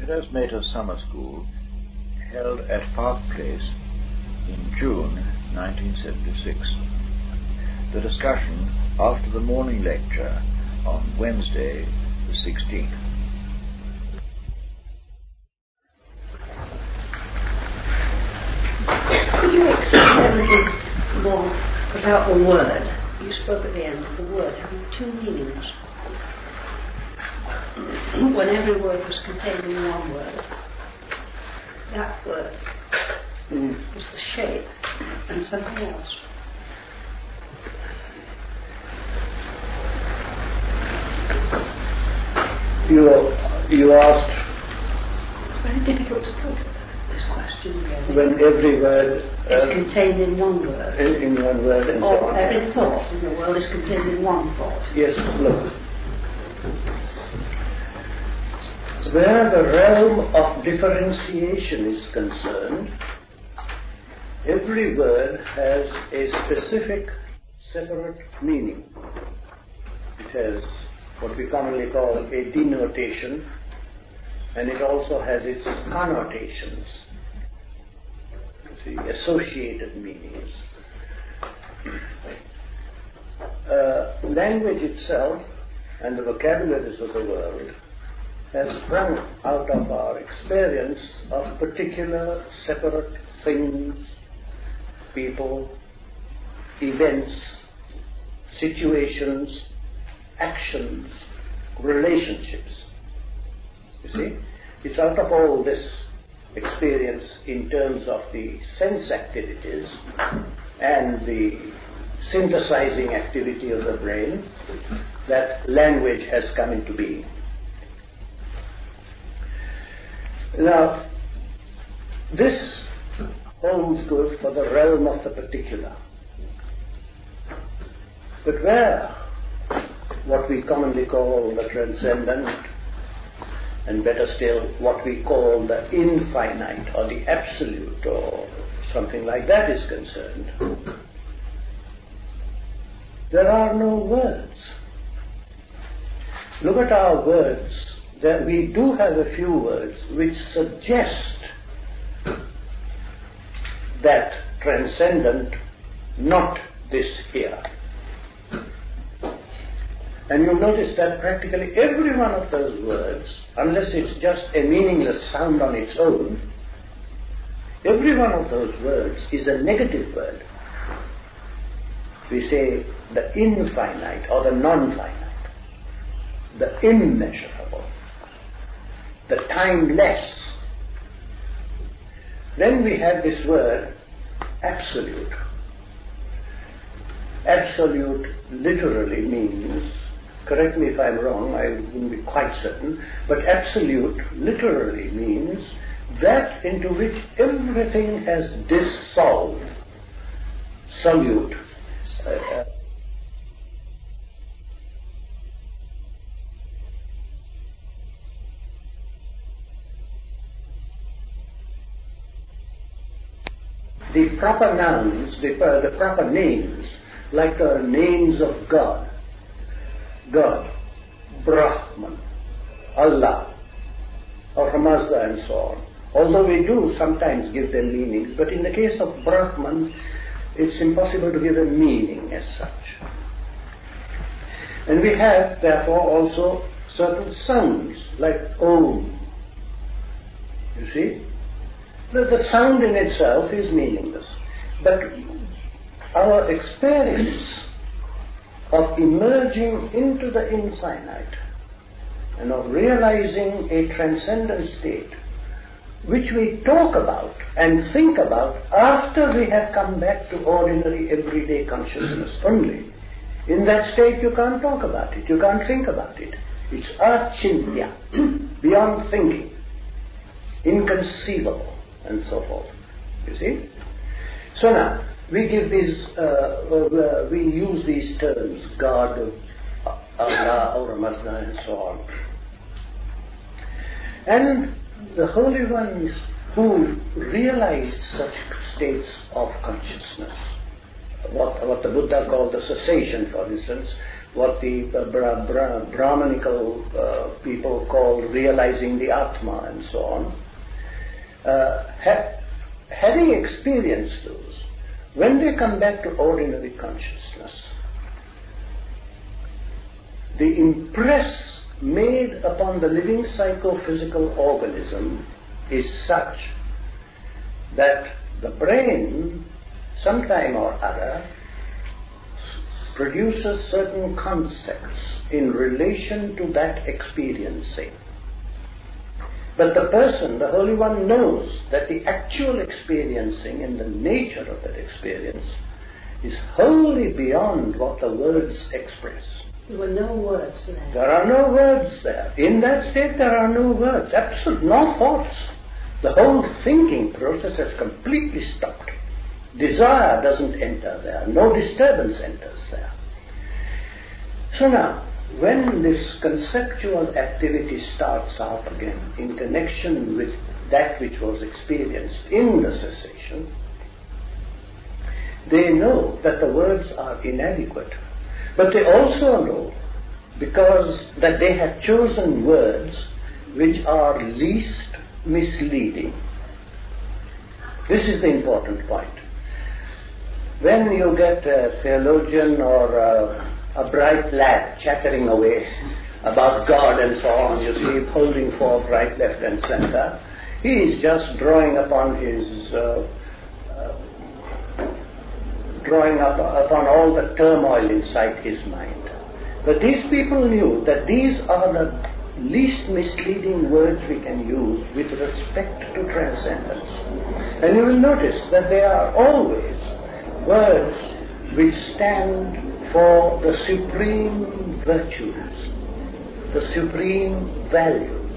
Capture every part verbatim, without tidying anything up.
Firas Mehta Summer School held at Park Place in June nineteen seventy-six. The discussion after the morning lecture on Wednesday the sixteenth. Could you explain a little more about the word? You spoke at the end of the word having two meanings. When every word was contained in one word, that word mm. was the shape and something else. You, you asked... It's very difficult to put this question again. When every word is uh, contained in one word. In, in one word and or so on. Every thought in the world is contained in one thought. Yes, look. Where the realm of differentiation is concerned, every word has a specific separate meaning. It has what we commonly call a denotation, and it also has its connotations, you see, associated meanings. Uh, language itself and the vocabularies of the world has sprung out of our experience of particular separate things, people, events, situations, actions, relationships. You see? It's out of all this experience in terms of the sense activities and the synthesizing activity of the brain that language has come into being. Now, this holds good for the realm of the particular. But where what we commonly call the transcendent, and better still, what we call the infinite or the absolute or something like that is concerned, there are no words. Look at our words. There we do have a few words which suggest that transcendent, not this here. And you'll notice that practically every one of those words, unless it's just a meaningless sound on its own, every one of those words is a negative word. We say the infinite or the non-finite, the immeasurable, the timeless. Then we have this word absolute. Absolute literally means, correct me if I'm wrong, I wouldn't be quite certain, but absolute literally means that into which everything has dissolved. Solute. Uh, uh, the proper nouns, the, uh, the proper names, like the names of God, God, Brahman, Allah, or Mazda and so on. Although we do sometimes give them meanings, but in the case of Brahman, it's impossible to give a meaning as such. And we have, therefore, also certain sounds, like Om. You see? The, the sound in itself is meaningless. But our experience of emerging into the infinite and of realizing a transcendent state, which we talk about and think about after we have come back to ordinary everyday consciousness only. In that state you can't talk about it, you can't think about it. It's achintya, beyond thinking, inconceivable, and so forth. You see? So now, we give these, uh, uh, we use these terms, God, Allah, or Mazda, and so on. And the holy ones who realized such states of consciousness, what, what the Buddha called the cessation, for instance, what the uh, Bra- Bra- Brahmanical uh, people call realizing the Atma and so on, uh, ha- having experienced those, when they come back to ordinary consciousness, the impress made upon the living psychophysical organism is such that the brain, sometime or other, produces certain concepts in relation to that experiencing. But the person, the Holy One, knows that the actual experiencing and the nature of that experience is wholly beyond what the words express. There were no words there. There are no words there. In that state there are no words, absolute, no thoughts. The whole thinking process has completely stopped. Desire doesn't enter there, no disturbance enters there. So now, when this conceptual activity starts out again in connection with that which was experienced in the cessation, they know that the words are inadequate. But they also know, because that they have chosen words which are least misleading. This is the important point. When you get a theologian or a, a bright lad chattering away about God and so on, you see, holding forth right, left and center, he is just drawing upon his uh, uh, drawing up upon all the turmoil inside his mind. But these people knew that these are the least misleading words we can use with respect to transcendence. And you will notice that they are always words which stand for the supreme virtues, the supreme values.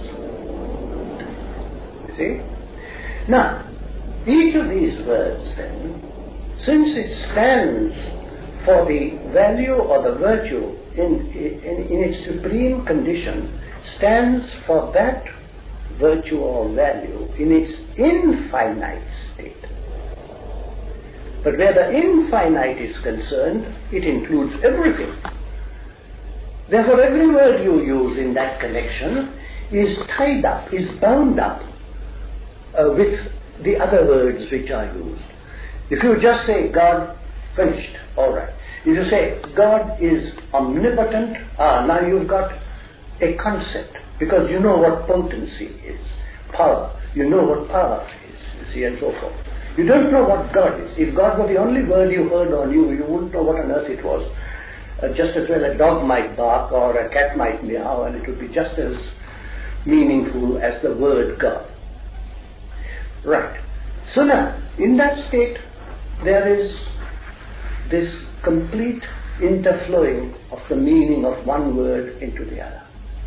You see? Now, each of these words then, since it stands for the value or the virtue in, in, in its supreme condition, stands for that virtue or value in its infinite state. But where the infinite is concerned, it includes everything. Therefore, every word you use in that connection is tied up, is bound up uh, with the other words which are used. If you just say God, finished, all right. If you say God is omnipotent, ah, now you've got a concept, because you know what potency is, power, you know what power is, you see, and so forth. You don't know what God is. If God were the only word you heard or knew, you wouldn't know what on earth it was. Uh, just as well a dog might bark or a cat might meow, and it would be just as meaningful as the word God. Right. So now, in that state, there is this complete interflowing of the meaning of one word into the other.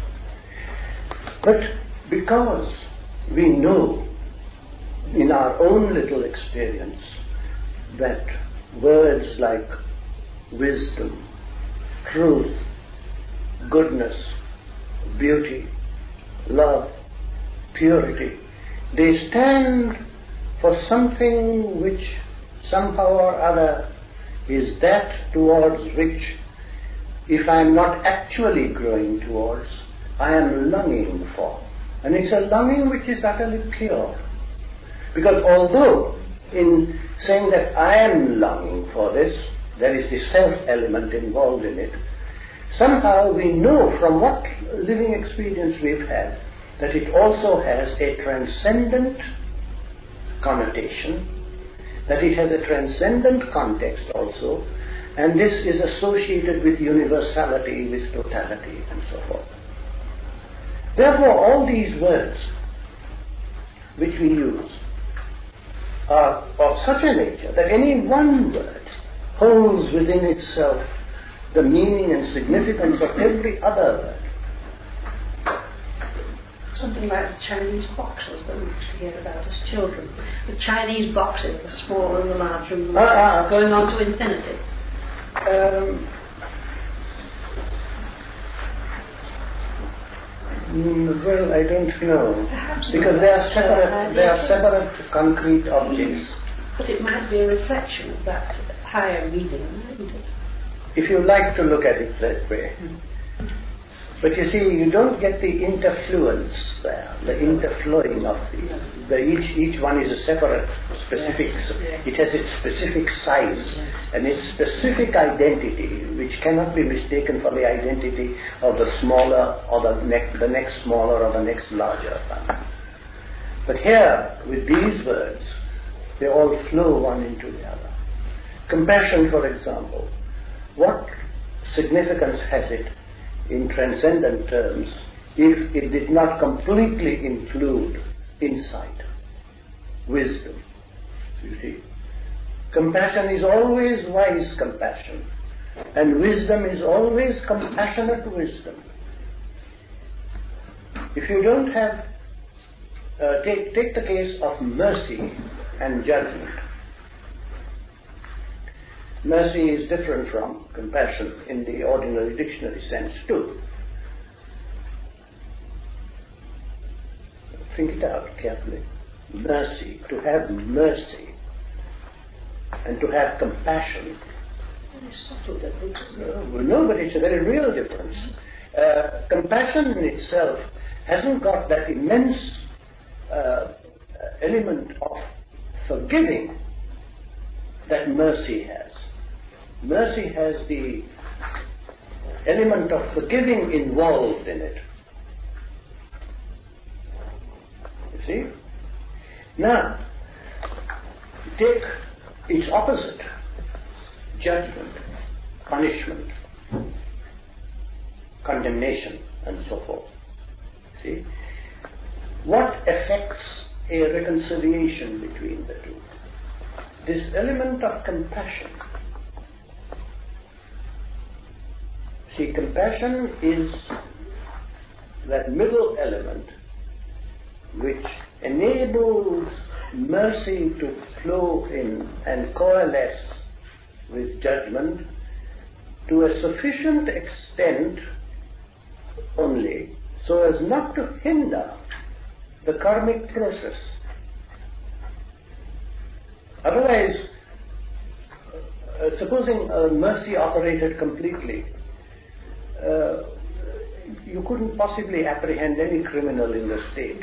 But because we know in our own little experience that words like wisdom, truth, goodness, beauty, love, purity, they stand for something which somehow or other is that towards which, if I am not actually growing towards, I am longing for. And it's a longing which is utterly pure. Because although in saying that I am longing for this, there is the self element involved in it, somehow we know from what living experience we've had that it also has a transcendent connotation, that it has a transcendent context also, and this is associated with universality, with totality, and so forth. Therefore, all these words which we use are of such a nature that any one word holds within itself the meaning and significance of every other word. Something like the Chinese boxes that we used to hear about as children. The Chinese boxes, the smaller and the larger and the larger, uh, uh, going on to infinity. Um, well, I don't know, Perhaps because not. they are separate. They are separate concrete objects. But it might be a reflection of that higher meaning, isn't it? if you like to look at it that way. But you see, you don't get the interfluence there, the interflowing of the, the each each one is a separate specific, it has its specific size and its specific identity, which cannot be mistaken for the identity of the smaller or the next, the next smaller or the next larger one. But here, with these words, they all flow one into the other. Compassion, for example, what significance has it in transcendent terms if it did not completely include insight, wisdom? You see, compassion is always wise compassion, and wisdom is always compassionate wisdom. If you don't have, uh, take, take the case of mercy and judgment. Mercy is different from compassion in the ordinary dictionary sense too. Think it out carefully. Mercy, to have mercy, and to have compassion. Very subtle difference. No, no, but it's a very real difference. Uh, compassion in itself hasn't got that immense uh, element of forgiving that mercy has. Mercy has the element of forgiving involved in it. You see? Now, take its opposite, judgment, punishment, condemnation, and so forth. See? What affects a reconciliation between the two? This element of compassion. See, compassion is that middle element which enables mercy to flow in and coalesce with judgment to a sufficient extent only so as not to hinder the karmic process. Otherwise, uh, supposing uh, mercy operated completely, uh, you couldn't possibly apprehend any criminal in the state.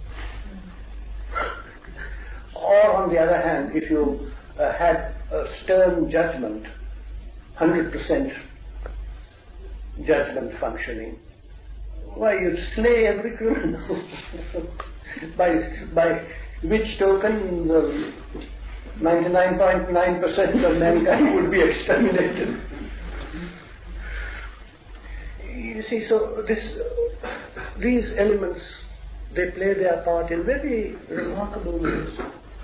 Or on the other hand, if you uh, had a stern judgment, one hundred percent judgment functioning, why, you'd slay every criminal. by, by which token the ninety-nine point nine percent of mankind would be exterminated. You see, so this, these elements, they play their part in very remarkable ways.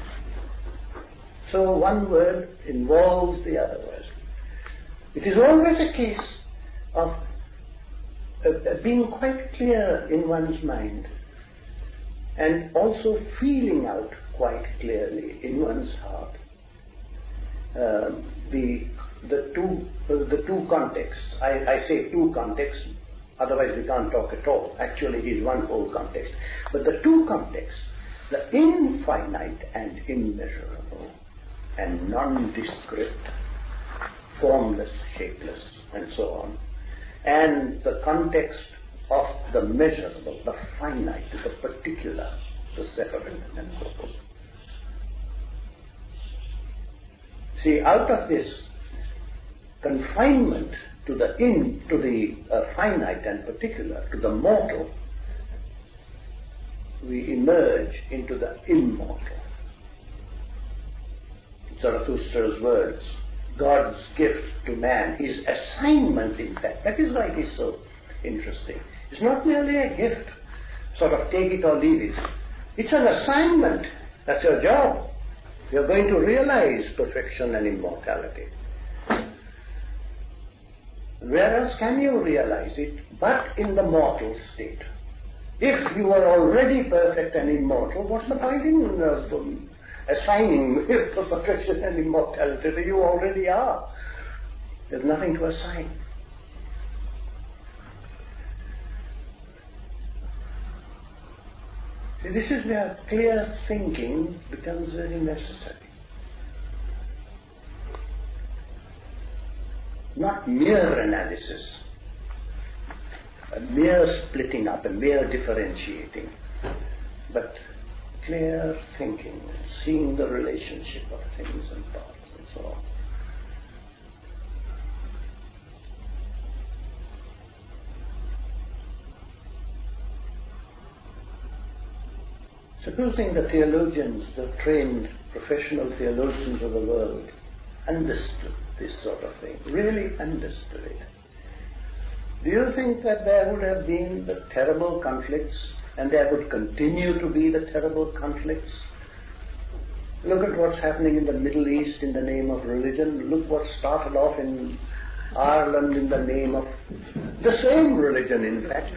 So one word involves the other word. It is always a case of uh, being quite clear in one's mind and also feeling out quite clearly in one's heart uh, the the two uh, the two contexts. I, I say two contexts, otherwise we can't talk at all. Actually, it is one whole context. But the two contexts, the infinite and immeasurable, and nondescript, formless, shapeless, and so on, and the context of the measurable, the finite, the particular, the separate, and so forth. See, out of this confinement to the in, to the uh, finite and particular, to the mortal, we emerge into the immortal. Zarathustra's words, God's gift to man, his assignment in fact. That is why it is so interesting. It's not merely a gift, sort of take it or leave it. It's an assignment. That's your job. You're going to realize perfection and immortality. Where else can you realize it but in the mortal state? If you are already perfect and immortal, what's the point in uh, assigning perfection and immortality? You already are. There's nothing to assign. See, this is where clear thinking becomes very necessary. not mere analysis, a mere splitting up, a mere differentiating, but clear thinking, seeing the relationship of things and parts and so on. Supposing the theologians, the trained professional theologians of the world, understood this sort of thing, really understood it, do you think that there would have been the terrible conflicts, and there would continue to be the terrible conflicts? Look at what's happening in the Middle East in the name of religion. Look what started off in Ireland in the name of the same religion, in fact.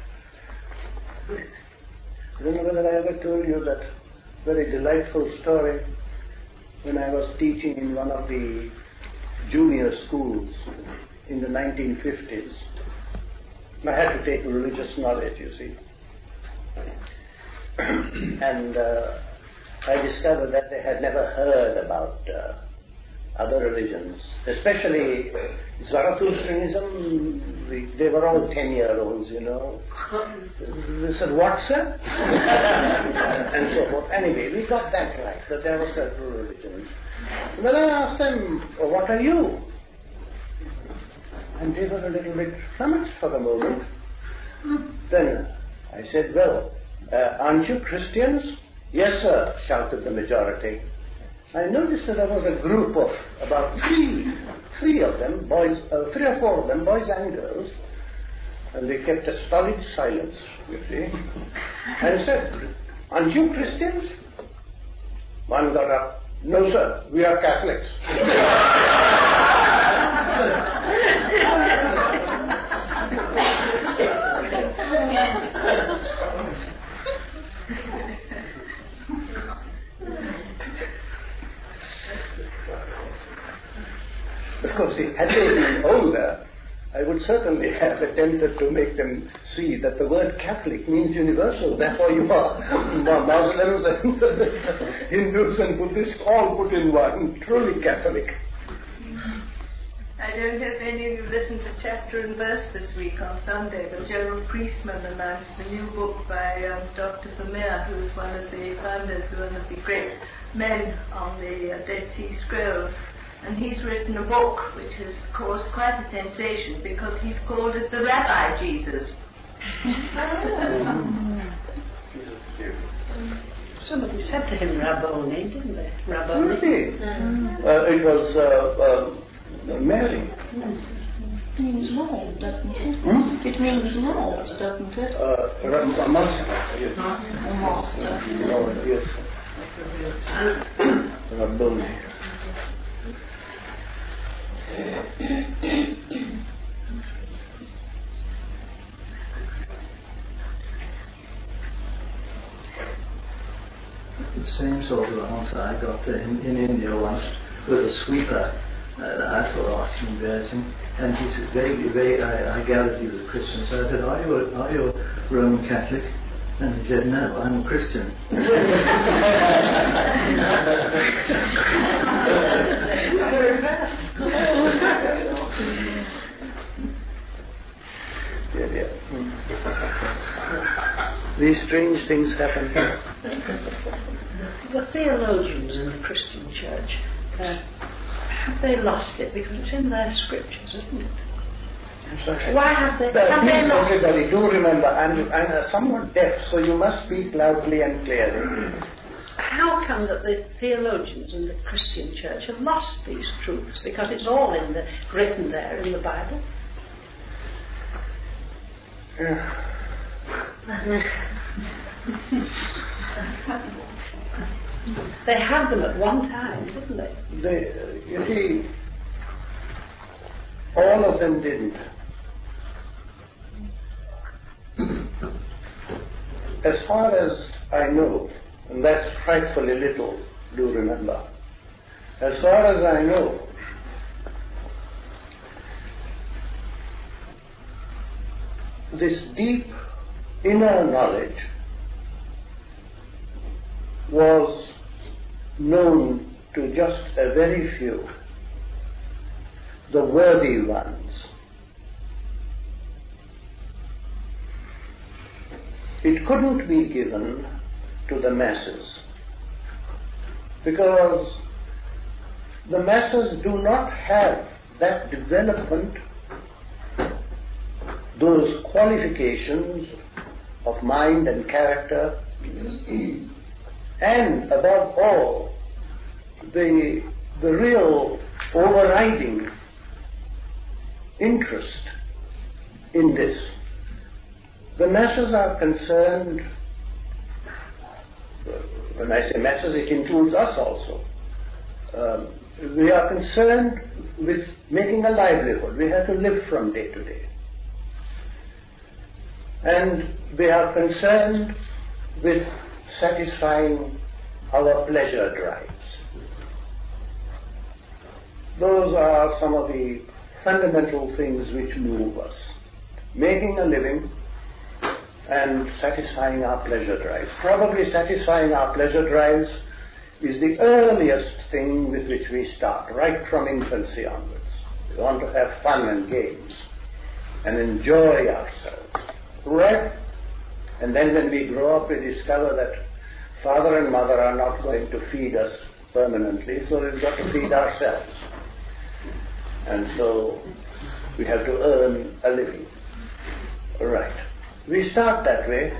I don't know whether I ever told you that very delightful story when I was teaching in one of the junior schools in the nineteen fifties. I had to take religious knowledge, you see. and uh, I discovered that they had never heard about uh, other religions, especially Zarathustrianism. They, they were all ten-year-olds, you know. They said, "What, sir?" and so forth. Anyway, we got that right, that there were several religions. Then I asked them, "Oh, what are you?" And they were a little bit flummoxed for a moment. Then I said, "Well, uh, aren't you Christians?" "Yes, sir," shouted the majority. I noticed that there was a group of about three, three of them, boys, uh, three or four of them, boys and girls, and they kept a stolid silence, you see. And said, "Aren't you Christians?" One got up, "No, sir, we are Catholics." Of course, had they been older, I would certainly have attempted to make them see that the word Catholic means universal. Therefore, you are Muslims and Hindus and Buddhists all put in one. Truly Catholic. I don't know if any of you listened to Chapter and Verse this week on Sunday, but Gerald Priestman announced a new book by um, Doctor Vermeer, who is one of the founders, one of the great men on the uh, Dead Sea Scrolls. And he's written a book which has caused quite a sensation because he's called it the Rabbi Jesus. Somebody said to him Rabboni, didn't they? Rabboni. Really? Mm. Uh, it was uh, uh, Mary. It means Lord, doesn't it? Hmm? It means Lord, doesn't it? Uh, a master. Yes. Master. Master. Lord, yes. Rabboni. The same sort of answer I got in, in India once with a sweeper. Uh, I thought asking embarrassing, and he said, vaguely, vaguely, I, I gathered he was a Christian, so I said, are you a, are you a Roman Catholic? And he said, no, I'm a Christian. Yeah, yeah. These strange things happen. The theologians in the Christian church, uh, have they lost it? Because it's in their scriptures, isn't it? Sorry. Why have they, But have please, they lost everybody, do remember, I'm, I'm uh, somewhat deaf, so you must speak loudly and clearly. How come that the theologians in the Christian church have lost these truths? Because it's all in the, written there in the Bible. Yeah. They had them at one time, didn't they? They, uh, you see, all of them didn't. As far as I know, and that's frightfully little, do remember, as far as I know, this deep inner knowledge was known to just a very few. the worthy ones. It couldn't be given to the masses because the masses do not have that development, those qualifications of mind and character, and above all, the, the real overriding interest in this. The masses are concerned, when I say masses, it includes us also. Um, we are concerned with making a livelihood. We have to live from day to day. And we are concerned with satisfying our pleasure drives. Those are some of the fundamental things which move us. Making a living and satisfying our pleasure drives. Probably satisfying our pleasure drives is the earliest thing with which we start, right from infancy onwards. We want to have fun and games and enjoy ourselves. Right? And then when we grow up, we discover that father and mother are not going to feed us permanently, so we've got to feed ourselves. And so we have to earn a living. Right. We start that way,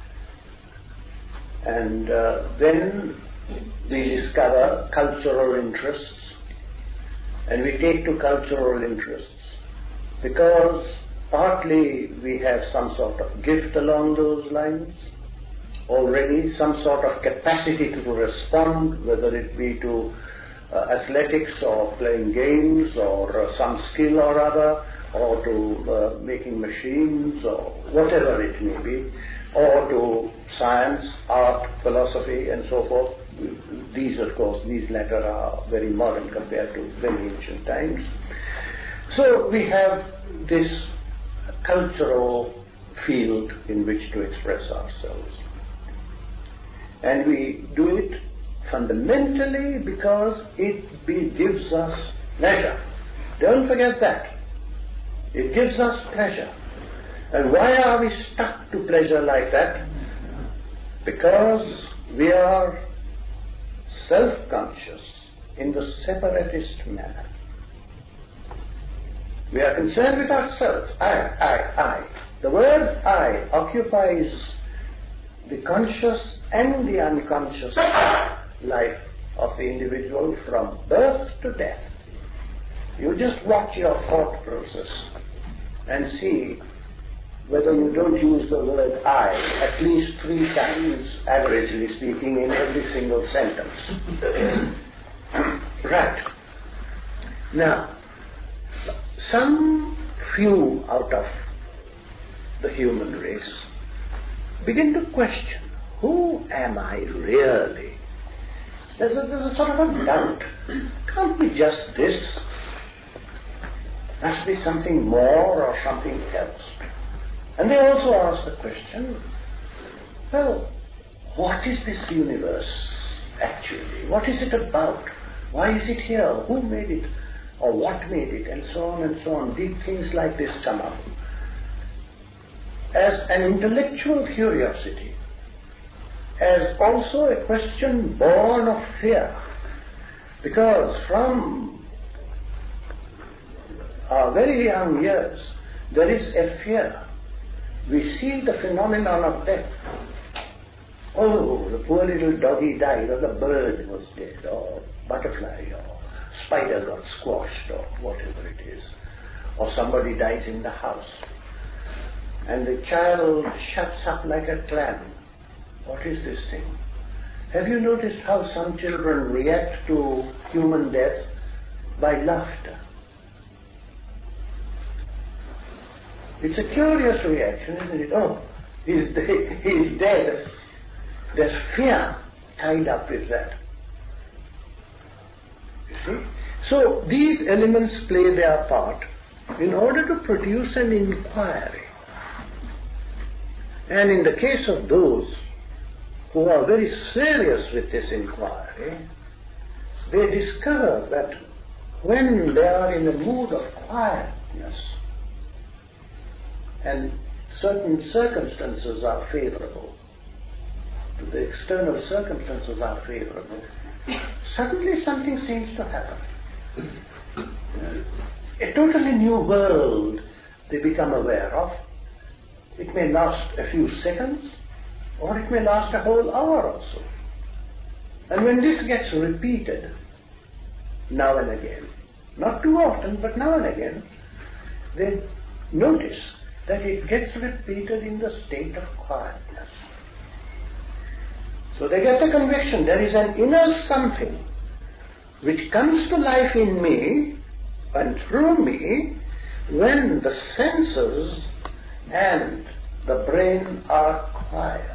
and uh, then we discover cultural interests, and we take to cultural interests because partly we have some sort of gift along those lines already, some sort of capacity to respond, whether it be to uh, athletics or playing games or uh, some skill or other, or to uh, making machines or whatever it may be, or to science, art, philosophy and so forth. These, of course, these latter are very modern compared to very ancient times. So we have this cultural field in which to express ourselves. And we do it fundamentally because it be, gives us pleasure. Don't forget that. It gives us pleasure. And why are we stuck to pleasure like that? Because we are self-conscious in the separatist manner. We are concerned with ourselves. I, I, I. The word I occupies the conscious and the unconscious life of the individual from birth to death. You just watch your thought process and see whether you don't use the word I at least three times, averagely speaking, in every single sentence. Right. Now, some few out of the human race begin to question, who am I really? There's a, there's a sort of a doubt. Can't be just this. Must be something more or something else. And they also ask the question, well, what is this universe actually? What is it about? Why is it here? Who made it? Or what made it? And so on and so on. Deep things like this come up. As an intellectual curiosity, as also a question born of fear. Because from our very young years, there is a fear. We see the phenomenon of death. Oh, the poor little doggy died, or the bird was dead, or butterfly, or spider got squashed, or whatever it is. Or somebody dies in the house. And the child shuts up like a clam. What is this thing? Have you noticed how some children react to human death by laughter? It's a curious reaction, isn't it? Oh, he's, de- he's dead. There's fear tied up with that. You see? So these elements play their part in order to produce an inquiry. And in the case of those who are very serious with this inquiry, they discover that when they are in a mood of quietness and certain circumstances are favorable, the external circumstances are favorable, suddenly something seems to happen. A totally new world they become aware of. It may last a few seconds, or it may last a whole hour or so. And when this gets repeated, now and again, not too often, but now and again, they notice that it gets repeated in the state of quietness. So they get the conviction there is an inner something which comes to life in me and through me when the senses and the brain are quiet.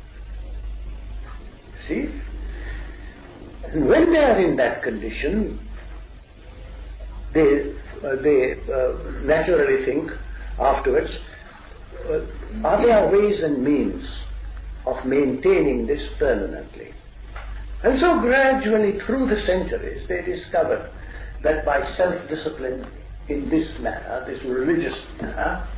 See? And when they are in that condition, they, uh, they uh, naturally think afterwards, uh, are there ways and means of maintaining this permanently? And so gradually through the centuries they discovered that by self-discipline in this manner, this religious manner,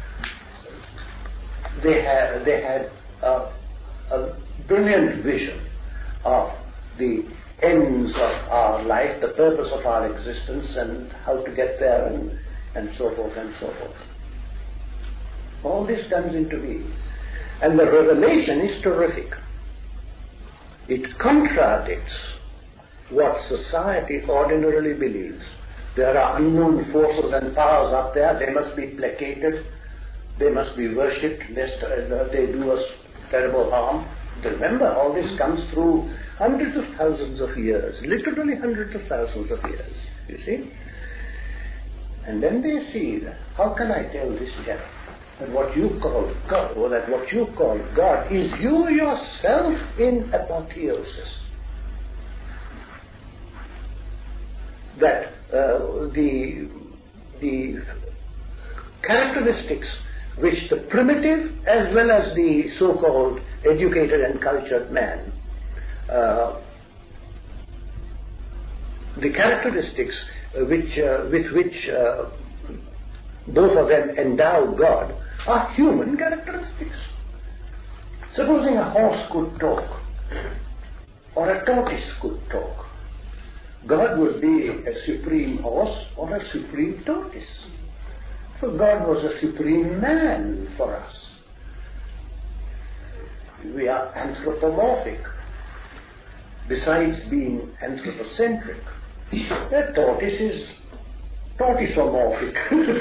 they had, they had a, a brilliant vision of the ends of our life, the purpose of our existence, and how to get there, and, and so forth and so forth. All this comes into being. And the revelation is terrific. It contradicts what society ordinarily believes. There are unknown forces and powers up there. They must be placated. They must be worshipped lest uh, they do us terrible harm. Remember, all this comes through hundreds of thousands of years, literally hundreds of thousands of years, you see. And then they see that, how can I tell this chap that what you call God, or that what you call God is you yourself in apotheosis? That uh, the, the characteristics which the primitive as well as the so-called educated and cultured man, uh, the characteristics which, uh, with which uh, both of them endow God are human characteristics. Supposing a horse could talk, or a tortoise could talk, God would be a supreme horse or a supreme tortoise. So God was a supreme man for us. We are anthropomorphic. Besides being anthropocentric, the tortoise is tortoiseomorphic.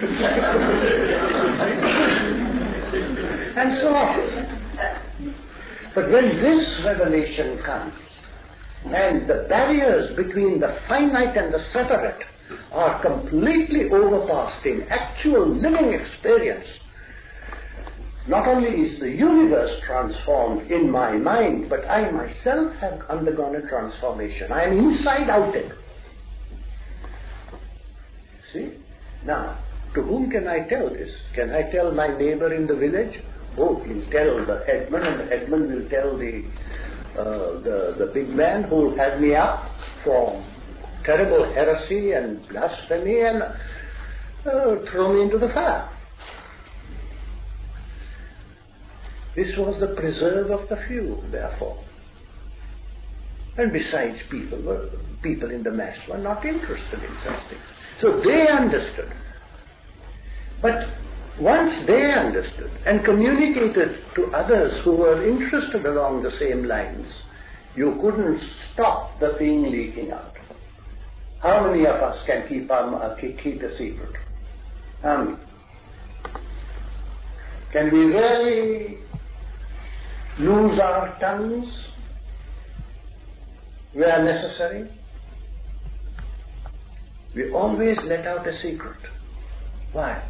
And so on. But when this revelation comes, and the barriers between the finite and the separate are completely overpassed in actual living experience, not only is the universe transformed in my mind, but I myself have undergone a transformation. I am inside outed. See? Now, to whom can I tell this? Can I tell my neighbor in the village? Oh, he'll tell the headman, and the headman will tell the, uh, the, the big man who will have me up for terrible heresy and blasphemy and uh, throw me into the fire. This was the preserve of the few, therefore. And besides, people were people in the mass were not interested in such things. So they understood. But once they understood and communicated to others who were interested along the same lines, you couldn't stop the thing leaking out. How many of us can keep, our, keep a secret? How many? Can we really lose our tongues where necessary? We always let out a secret. Why?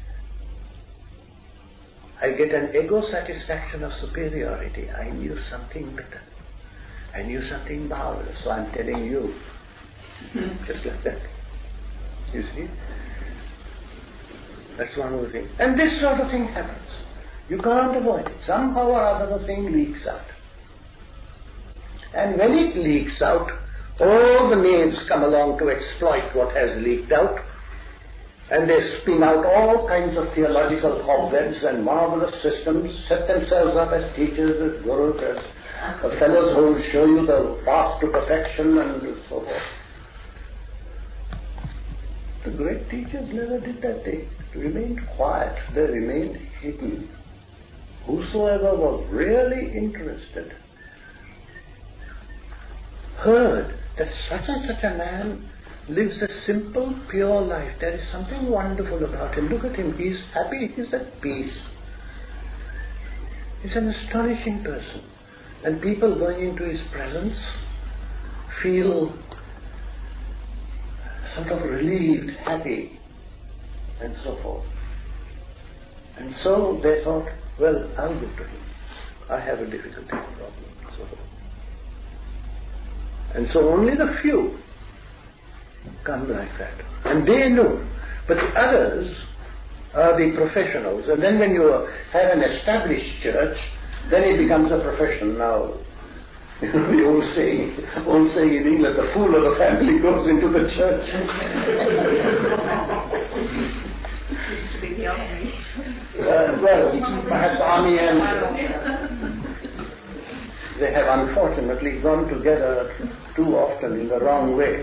I get an ego satisfaction of superiority. I knew something better. I knew something marvelous, so I'm telling you. Just like that. You see? That's one of the things. And this sort of thing happens. You can't avoid it. Somehow or other the thing leaks out. And when it leaks out, All the knaves come along to exploit what has leaked out, and they spin out all kinds of theological cobwebs and marvelous systems, set themselves up as teachers, as gurus, as uh, fellows who will show you the path to perfection and so forth. The great teachers never did that. They remained quiet. They remained hidden. Whosoever was really interested heard that such and such a man lives a simple, pure life. There is something wonderful about him. Look at him. He's happy. He's at peace. He's an astonishing person. And people going into his presence feel sort of relieved, happy, and so forth. And so they thought, well, I'll go to him. I have a difficulty problem, and so forth. And so only the few come like that. And they know. But the others are the professionals. And then when you have an established church, then it becomes a profession now. You know, the old saying, old saying in England, the fool of the family goes into the church. Used to be the army. Uh, well, perhaps army and uh, they have unfortunately gone together too often in the wrong way.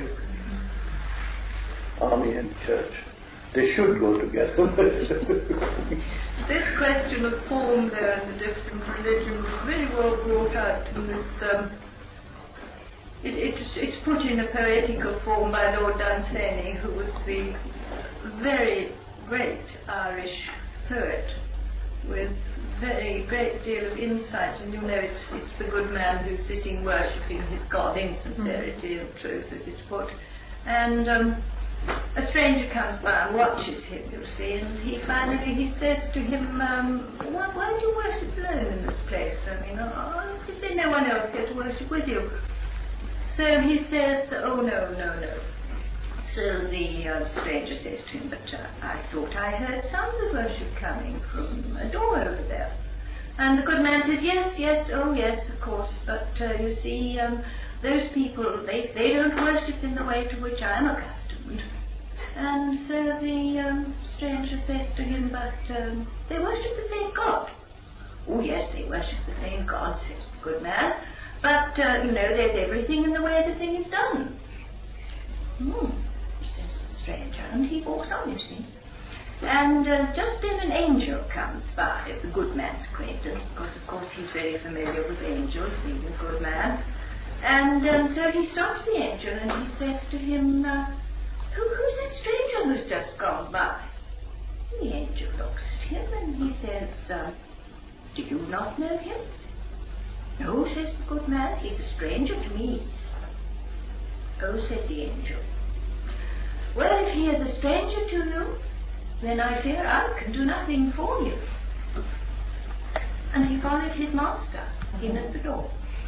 Army and church. They should go together. This question of form there and the different religions is very well brought out in this. Um, it, it's, it's put in a poetical form by Lord Dunsany, who was the very great Irish poet with very great deal of insight. And you know, it's it's the good man who's sitting worshipping his God in sincerity and truth, as it's put. And um, a stranger comes by and watches him, you see, and he finally he says to him, um, why, why do you worship alone in this place? I mean, oh, is there no one else here to worship with you? So he says, oh no, no, no. So the uh, stranger says to him, but uh, I thought I heard sounds of worship coming from a door over there. And the good man says, yes, yes, oh yes, of course, but uh, you see, um, those people, they, they don't worship in the way to which I'm accustomed. And so the um, stranger says to him, but um, they worship the same God. Oh yes, they worship the same God, says the good man, but uh, you know, there's everything in the way the thing is done. Hmm, says the stranger, and he walks on, you see. And uh, just then an angel comes by of the good man's acquaintance, because of course he's very familiar with angels, being a good man. And um, so he stops the angel and he says to him, uh, Who, who's that stranger who's just gone by? And the angel looks at him and he says, uh, do you not know him? No, says the good man, he's a stranger to me. Oh, said the angel. Well, if he is a stranger to you, then I fear I can do nothing for you. And he followed his master in at the door.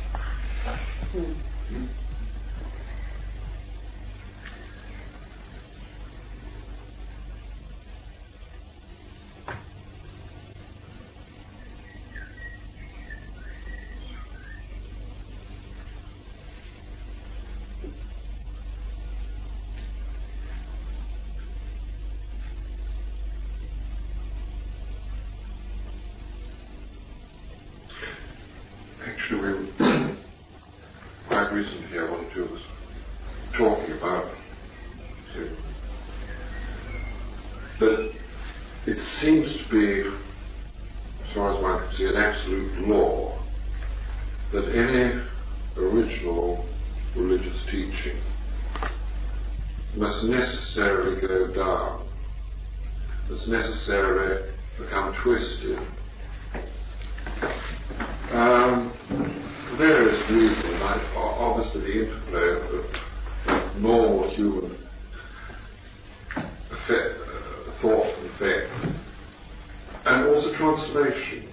Hmm. Actually, quite recently I wanted to was talking about see, that it seems to be, as far as one can see, an absolute law that any original religious teaching must necessarily go down, must necessarily become twisted. Um, for various reasons, like obviously the interplay of normal human effect, uh, thought and effect, and also translation.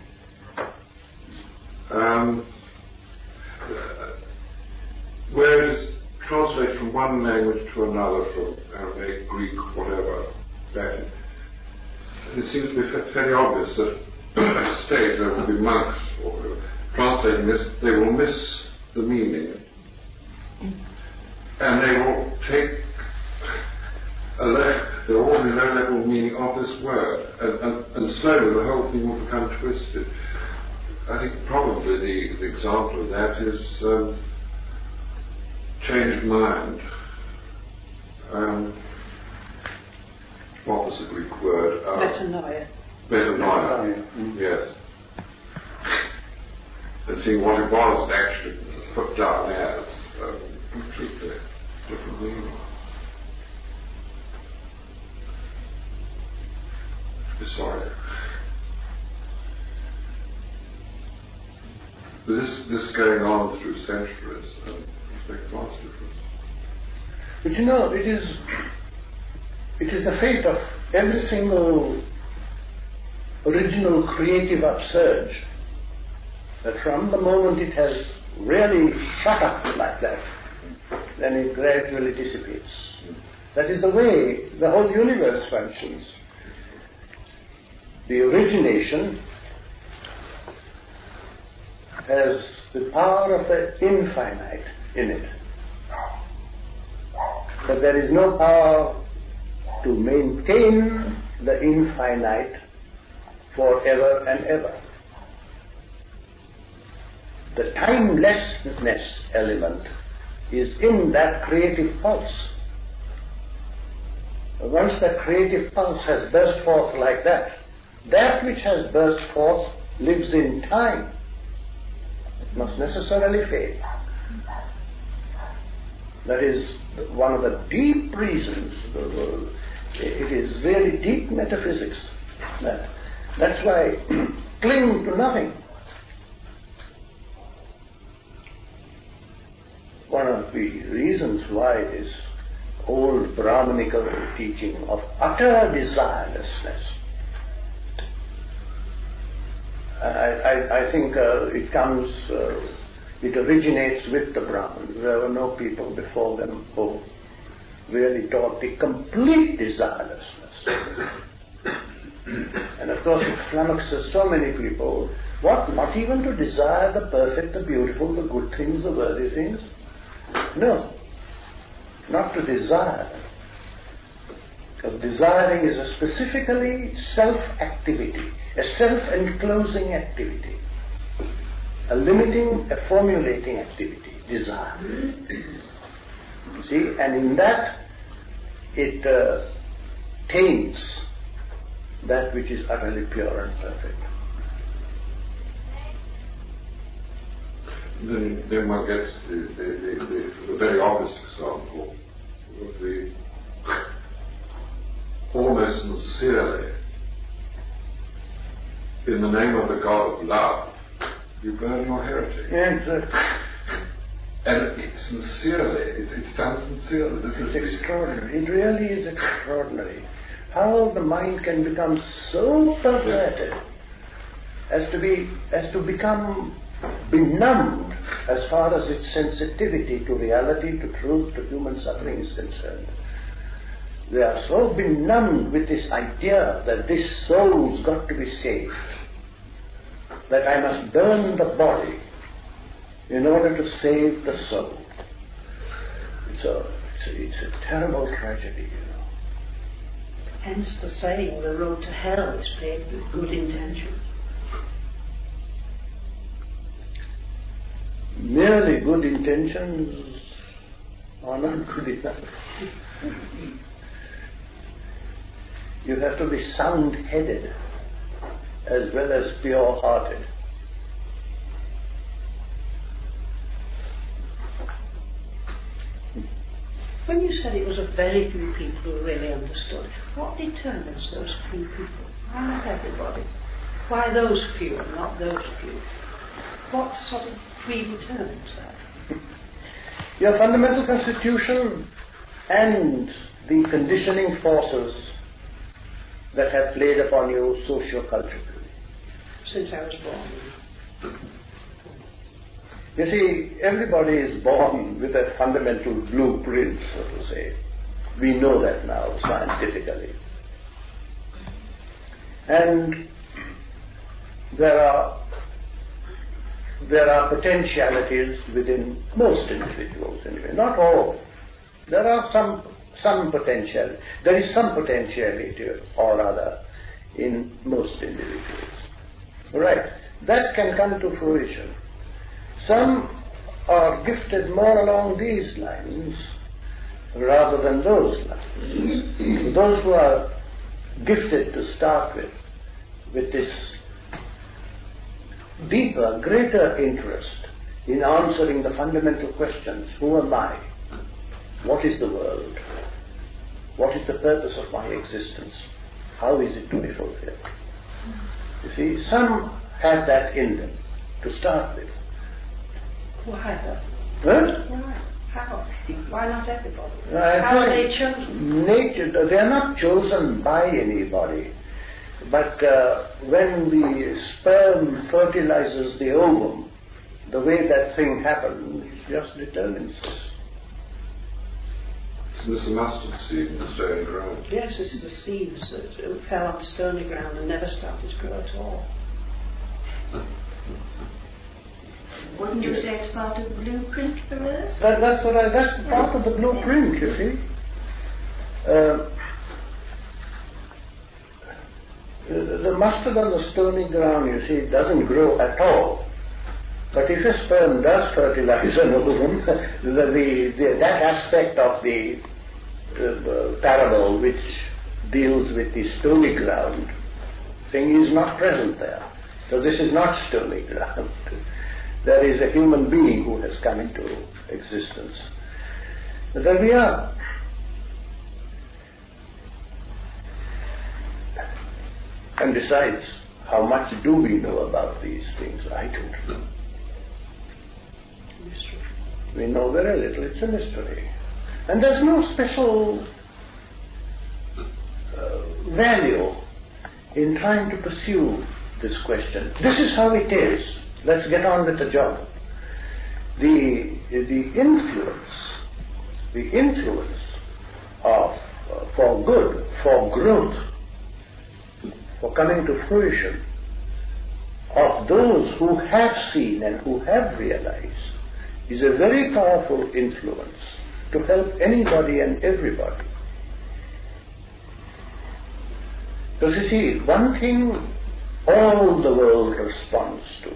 Um, uh, where it is translated from one language to another, from Aramaic, Greek, whatever, Latin, it seems to be fairly obvious that at a stage there will be monks or translating this, they will miss the meaning. and they will take a le- the ordinary low-level meaning of this word, and, and, and slowly the whole thing will become twisted. I think probably the, the example of that is um, change of mind. Um, what was the Greek word? Uh, Metanoia. Metanoia, mm. Yes. And seeing what it was actually put down as um, completely different meaning. Sorry. But this this going on through centuries um, makes a vast difference. But you know, it is it is the fate of every single original creative upsurge that from the moment it has really shut up like that, then it gradually dissipates. That is the way the whole universe functions. The origination has the power of the infinite in it. But there is no power to maintain the infinite forever and ever. The timelessness element is in that creative pulse. Once that creative pulse has burst forth like that, that which has burst forth lives in time. It must necessarily fade. That is one of the deep reasons. It is really deep metaphysics. That's why cling to nothing. One of the reasons why this old Brahmanical teaching of utter desirelessness, I, I, I think uh, it comes, uh, it originates with the Brahmins. There were no people before them who really taught the complete desirelessness. And of course it flummoxes so many people. What? Not even to desire the perfect, the beautiful, the good things, the worthy things? No. Not to desire them. Because desiring is a specifically self-activity, a self-enclosing activity, a limiting, a formulating activity, desire. You see, and in that it uh, taints that which is utterly pure and perfect. Then, then one gets the, the, the, the, the very obvious example of the almost sincerely, in the name of the God of love, you burn your heretic. Yes, sir. And it, sincerely, it, it's done sincerely. This It's is extraordinary. It really is extraordinary. How the mind can become so perverted as to be, as to become benumbed as far as its sensitivity to reality, to truth, to human suffering is concerned. They are so benumbed with this idea that this soul's got to be saved, that I must burn the body in order to save the soul. It's a, it's a, it's a terrible tragedy, you know. Hence the saying, the road to hell is paved with good intention. Merely good intentions are not good enough. You have to be sound-headed as well as pure-hearted. When you said it was a very few people who really understood, what determines those few people? Why not everybody? Why those few and not those few? What sort of predetermines that? Your fundamental constitution and the conditioning forces that have played upon you socio-culturally. Since I was born. You see, everybody is born with a fundamental blueprint, so to say. We know that now scientifically. And there are there are potentialities within most individuals anyway, not all. There are some some potential. There is some potentiality or other in most individuals. Right. That can come to fruition. Some are gifted more along these lines rather than those lines. Those who are gifted to start with, with this deeper, greater interest in answering the fundamental questions: who am I? What is the world? What is the purpose of my existence? How is it to be fulfilled? You see, some have that in them to start with. Why though? Huh? Why? How? Why not everybody? I How are think they chosen? Nature, they are not chosen by anybody. But uh, when the sperm fertilizes the ovum, the way that thing happens just determines this. So this is a mustard seed in the stony ground. Yes, this is the seeds that fell on stony ground and never started to grow at all. Wouldn't you say it's part of the blueprint for us? That, that's what I, that's part of the blueprint, you see. Uh, the, the mustard on the stony ground, you see, doesn't grow at all. But if a sperm does fertilize an ovum, the, the, the, that aspect of the, the, the parable which deals with the stony ground thing is not present there. So this is not stony ground. There is a human being who has come into existence. But there we are. And besides, how much do we know about these things? I don't know. Mystery. We know very little. It's a mystery. And there's no special uh, value in trying to pursue this question. This is how it is. Let's get on with the job. The, the influence, the influence of, uh, for good, for growth, for coming to fruition, of those who have seen and who have realized, is a very powerful influence to help anybody and everybody. Because you see, one thing all the world responds to,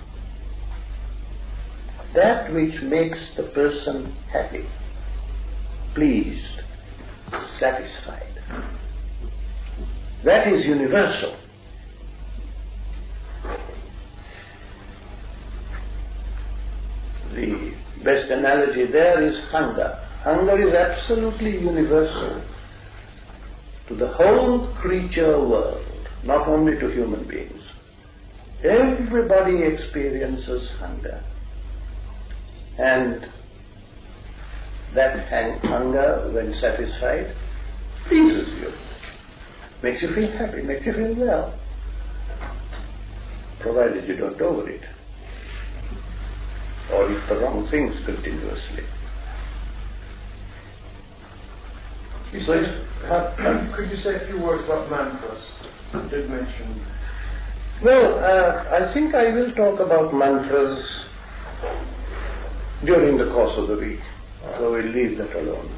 that which makes the person happy, pleased, satisfied. That is universal. The best analogy there is hunger. Hunger is absolutely universal to the whole creature world, not only to human beings. Everybody experiences hunger. And that hunger, when satisfied, pleases you, makes you feel happy, makes you feel well, provided you don't overeat or eat the wrong things continuously. You So said, it's- uh, could you say a few words about mantras? You did mention. Well, uh, I think I will talk about mantras during the course of the week, so we'll leave that alone.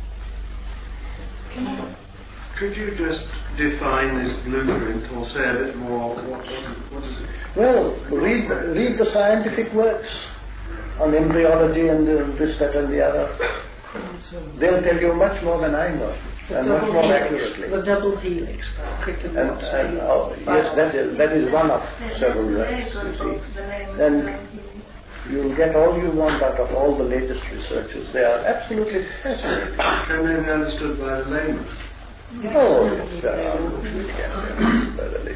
Could you just define this blueprint or say a bit more? What, what is it? Well, read, read the scientific works on embryology and uh, this, that and the other. They'll tell you much more than I know, The and much double more helix, accurately. the double helix by Crichton And, Watson. and oh, yes, that is, that is one of That's several a very works, good you book, see. the name of And the- you'll get all you want out of all the latest researches. They are absolutely fascinating. Can they be understood by the layman? Oh, yes, there are books which can be understood by the lay.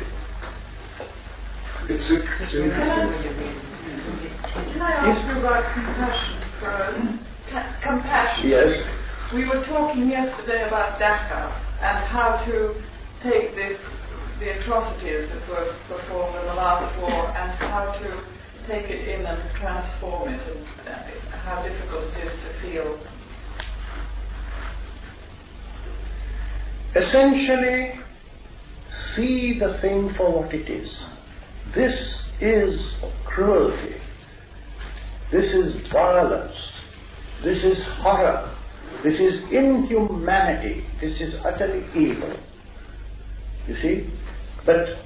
It's, a, it's interesting. Can I ask you about compassion first? Ca- Compassion. Yes. We were talking yesterday about Dhaka and how to take this, the atrocities that were performed in the last war, and how to take it in and transform it, and uh, how difficult it is to feel. Essentially, see the thing for what it is. This is cruelty. This is violence. This is horror. This is inhumanity. This is utterly evil. You see? But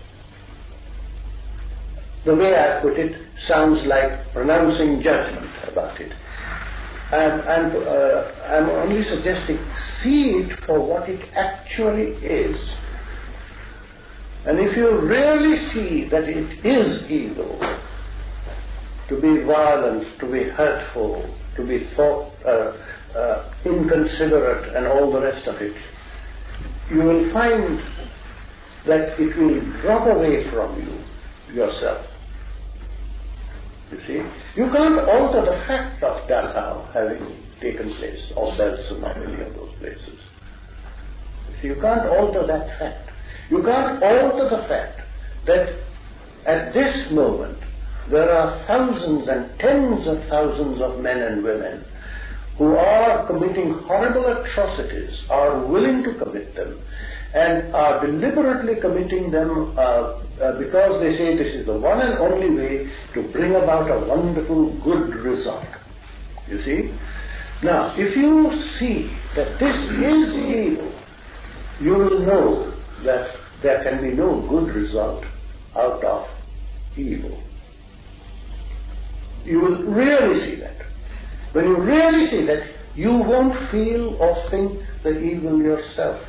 the way I put it sounds like pronouncing judgment about it. And, and uh, I'm only suggesting, see it for what it actually is. And if you really see that it is evil, to be violent, to be hurtful, to be thought uh, uh, inconsiderate and all the rest of it, you will find that it will drop away from you, yourself. You see? You can't alter the fact of Dachau having taken place, or Belsen, or any of those places. You see, you can't alter that fact. You can't alter the fact that at this moment there are thousands and tens of thousands of men and women who are committing horrible atrocities, are willing to commit them, and are deliberately committing them uh, uh, because they say this is the one and only way to bring about a wonderful good result. You see? Now, if you see that this is evil, you will know that there can be no good result out of evil. You will really see that. When you really see that, you won't feel or think the evil yourself.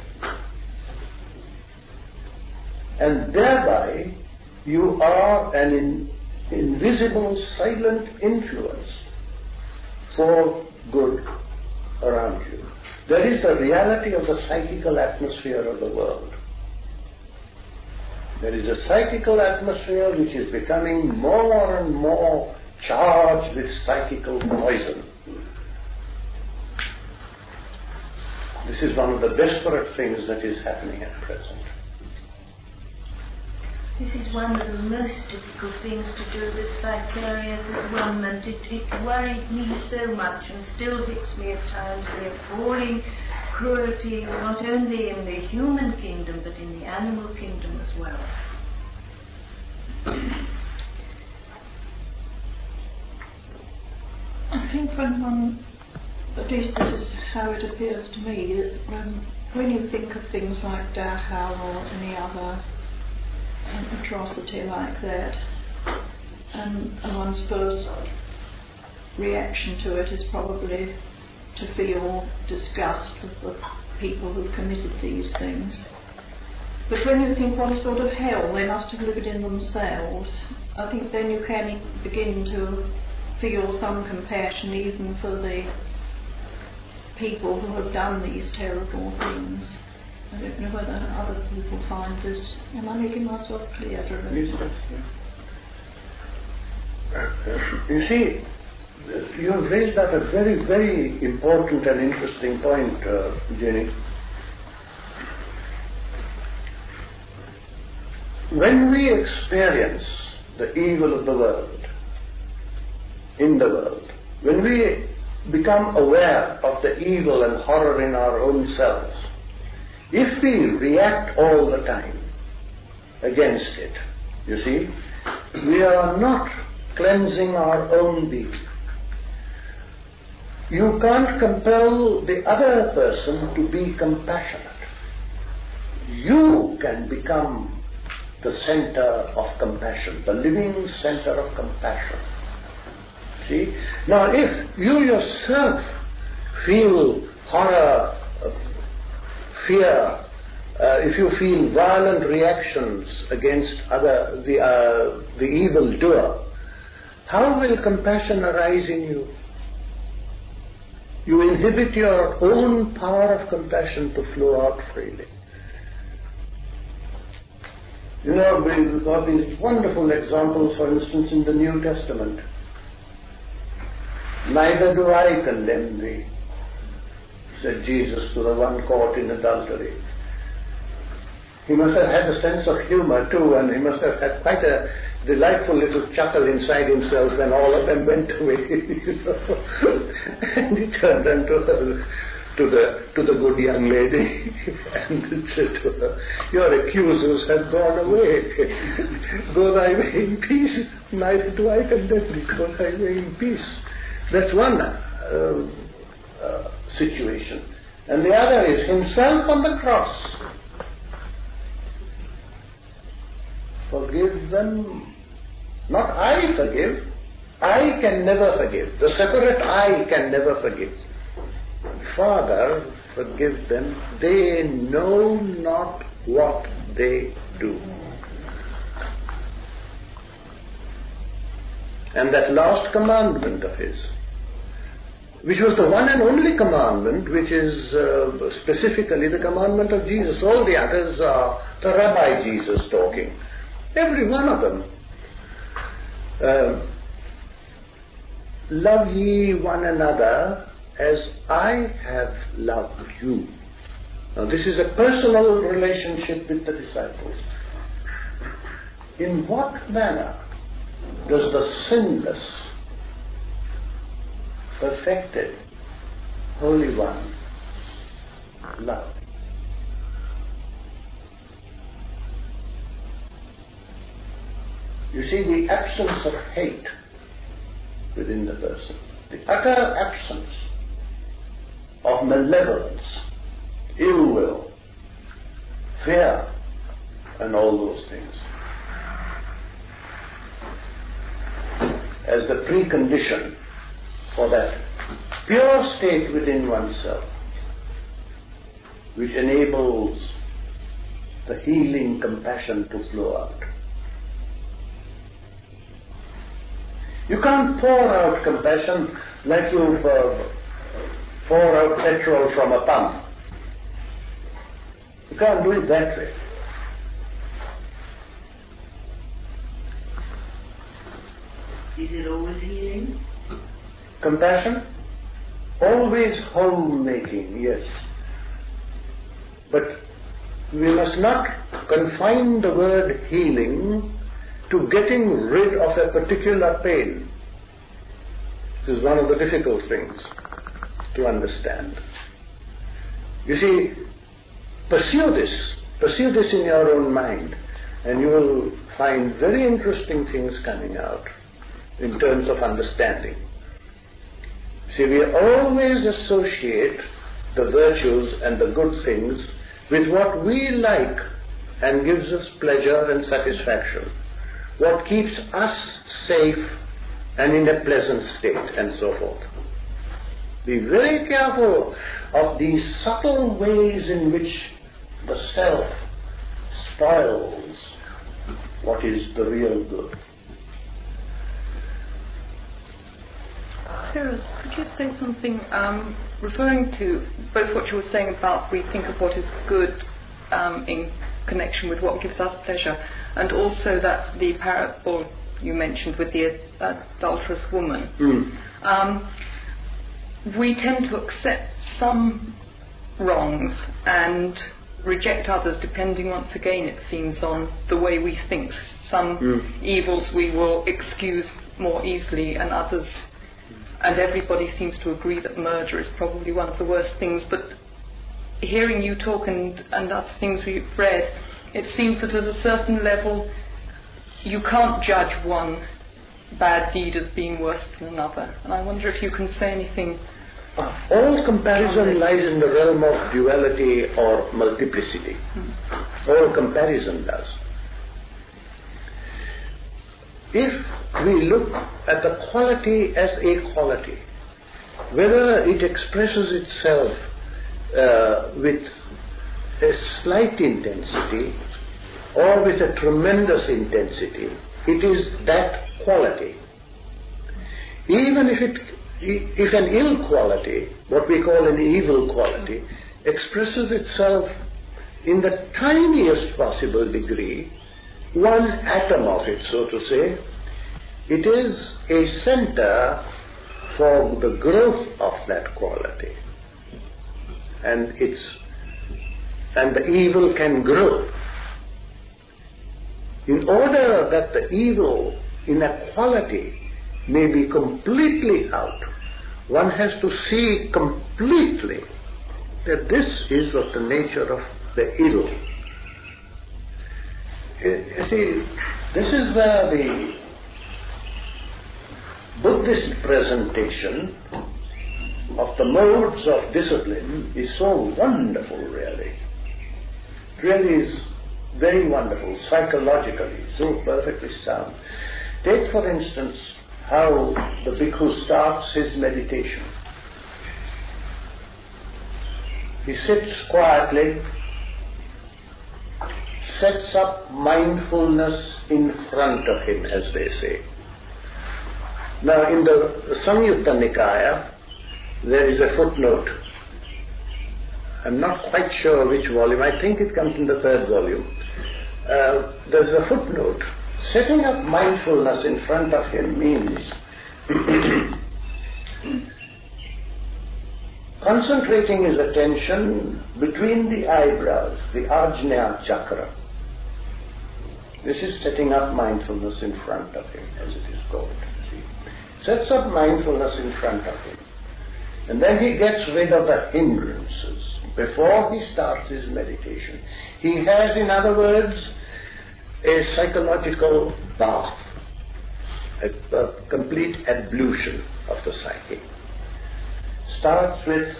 And thereby, you are an in, invisible, silent influence for good around you. That is the reality of the psychical atmosphere of the world. There is a psychical atmosphere which is becoming more and more charged with psychical poison. This is one of the desperate things that is happening at present. This is one of the most difficult things to do, this vicarious atonement. It, it worried me so much and still hits me at times, the appalling cruelty not only in the human kingdom but in the animal kingdom as well. I think when one, at least this is how it appears to me, that when, when you think of things like Dachau or any other an atrocity like that, and, and one's first reaction to it is probably to feel disgust with the people who committed these things. But when you think what sort of hell they must have lived in themselves, I think then you can begin to feel some compassion even for the people who have done these terrible things. I don't know whether other people find this. Am I making myself clear to them? Yes, you see, you have raised up a very, very important and interesting point, uh, Jenny. When we experience the evil of the world, in the world, when we become aware of the evil and horror in our own selves, if we react all the time against it, you see, we are not cleansing our own being. You can't compel the other person to be compassionate. You can become the center of compassion, the living center of compassion. See? Now, if you yourself feel horror, fear, uh, if you feel violent reactions against other the uh, the evildoer, how will compassion arise in you? You inhibit your own power of compassion to flow out freely. You know, we've got these wonderful examples, for instance, in the New Testament. Neither do I condemn thee, said Jesus to the one caught in adultery. He must have had a sense of humor too, and he must have had quite a delightful little chuckle inside himself when all of them went away. You know? And he turned them to the, to the to the good young lady and said to her, "Your accusers have gone away. Go thy way in peace. Neither do I condemn thee. Go thy way in peace." That's one uh, uh, situation. And the other is himself on the cross. Forgive them. Not I forgive. I can never forgive. The separate I can never forgive. Father, forgive them. They know not what they do. And that last commandment of his, which was the one and only commandment, which is uh, specifically the commandment of Jesus. All the others are the Rabbi Jesus talking. Every one of them. Uh, Love ye one another as I have loved you. Now this is a personal relationship with the disciples. In what manner does the sinless, perfected, Holy One love? You see, the absence of hate within the person, the utter absence of malevolence, ill will, fear, and all those things, as the precondition for that pure state within oneself, which enables the healing compassion to flow out. You can't pour out compassion like you uh, pour out petrol from a pump. You can't do it that way. Is it always healing? Compassion? Always homemaking, yes. But we must not confine the word healing to getting rid of a particular pain. This is one of the difficult things to understand. You see, pursue this, pursue this in your own mind, and you will find very interesting things coming out in terms of understanding. See, we always associate the virtues and the good things with what we like and gives us pleasure and satisfaction, what keeps us safe and in a pleasant state, and so forth. Be very careful of these subtle ways in which the self spoils what is the real good. Ferris, could you say something um, referring to both what you were saying about we think of what is good um, in connection with what gives us pleasure, and also that the parable you mentioned with the adulterous woman. Mm. Um, we tend to accept some wrongs and reject others depending, once again, it seems, on the way we think. Some mm. evils we will excuse more easily, and others, and everybody seems to agree that murder is probably one of the worst things, but hearing you talk and, and other things we've read, it seems that at a certain level you can't judge one bad deed as being worse than another. And I wonder if you can say anything. Uh, all comparison lies in the realm of duality or multiplicity. Hmm. All comparison does. If we look at the quality as a quality, whether it expresses itself uh, with a slight intensity or with a tremendous intensity, it is that quality. Even if it, if an ill quality, what we call an evil quality, expresses itself in the tiniest possible degree, one atom of it, so to say, it is a center for the growth of that quality. And it's, and the evil can grow. In order that the evil in a quality may be completely out, one has to see completely that this is of the nature of the ill. You see, this is where the Buddhist presentation of the modes of discipline is so wonderful, really. It really is very wonderful, psychologically, so perfectly sound. Take, for instance, how the bhikkhu starts his meditation. He sits quietly, sets up mindfulness in front of him, as they say. Now, in the Samyutta Nikaya, there is a footnote. I'm not quite sure which volume. I think it comes in the third volume. Uh, there's a footnote. Setting up mindfulness in front of him means concentrating his attention between the eyebrows, the Ajna chakra. This is setting up mindfulness in front of him, as it is called. See? Sets up mindfulness in front of him. And then he gets rid of the hindrances before he starts his meditation. He has, in other words, a psychological bath, a, a complete ablution of the psyche. Starts with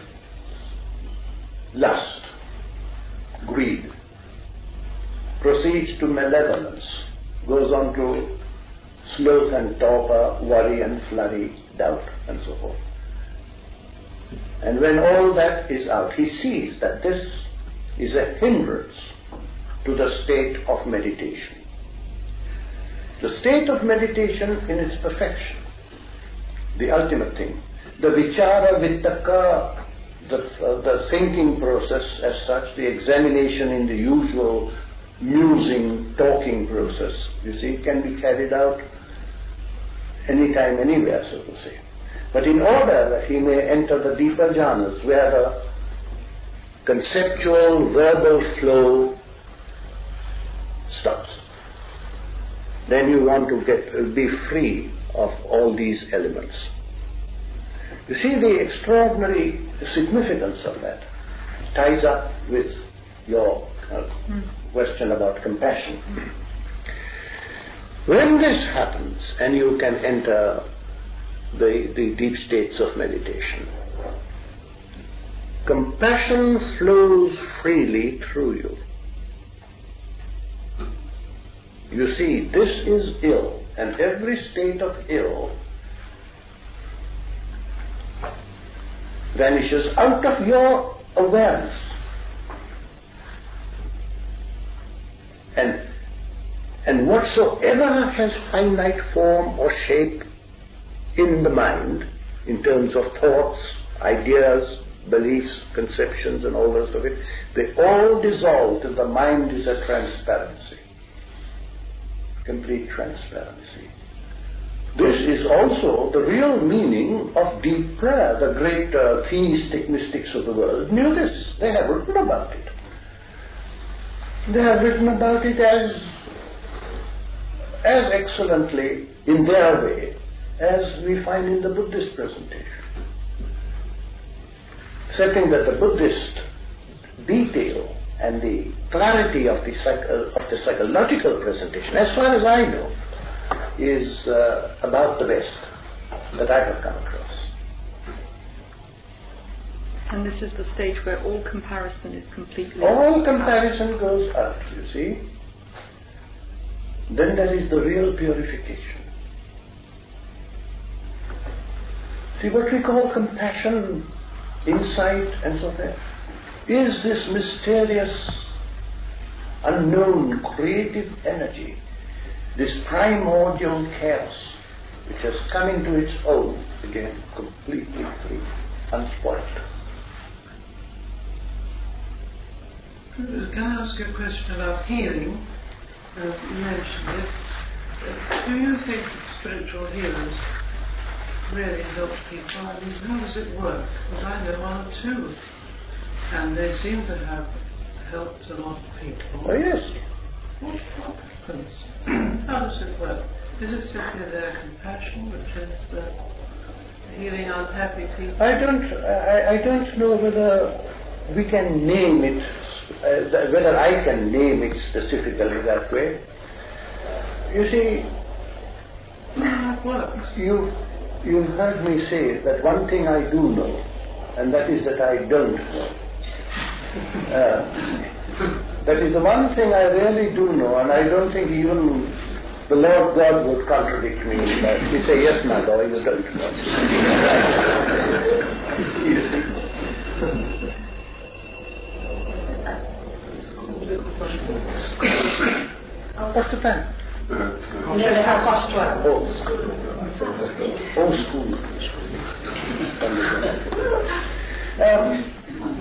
lust, greed, proceeds to malevolence, goes on to sloth and torpor, worry and flurry, doubt, and so forth. And when all that is out, he sees that this is a hindrance to the state of meditation. The state of meditation in its perfection, the ultimate thing, the vichara vittaka, the, uh, the thinking process as such, the examination in the usual musing, talking process, you see, can be carried out anytime, anywhere, so to say. But in order that he may enter the deeper jhanas, where the conceptual, verbal flow stops, then you want to get be free of all these elements. You see the extraordinary significance of that. It ties up with your uh, mm. question about compassion. When this happens and you can enter the, the deep states of meditation, compassion flows freely through you. You see, this is ill, and every state of ill vanishes out of your awareness. And, and whatsoever has finite form or shape in the mind, in terms of thoughts, ideas, beliefs, conceptions, and all the rest of it, they all dissolve till the mind is a transparency. Complete transparency. This is also the real meaning of deep prayer. The great uh, theistic mystics of the world knew this. They have written about it. They have written about it as, as excellently in their way as we find in the Buddhist presentation. Excepting that the Buddhist detail and the clarity of the, psych- of the psychological presentation, as far as I know, is uh, about the best that I have come across. And this is the stage where all comparison is completely... All comparison goes out, you see. Then there is the real purification. See, what we call compassion, insight, and so forth, is this mysterious, unknown, creative energy, this primordial chaos, which has come into its own again, completely free, unspoiled. Can I ask you a question about healing? Uh, you mentioned it. Uh, do you think that spiritual healers really help people? I mean, how does it work? Because I know one or two, and they seem to have helped a lot of people. Oh, yes. What happens? How does it work? Is it simply their compassion, which is the healing unhappy people? I don't, I, I don't know whether we can name it, uh, whether I can name it specifically that way. You see, How it works? you, you've heard me say that one thing I do know and that is that I don't know. Uh, that is the one thing I really do know, and I don't think even the Lord God would contradict me in that. He say, yes, my boy, you don't know. What's the plan? Nearly half past twelve. Oh, oh, school. Um,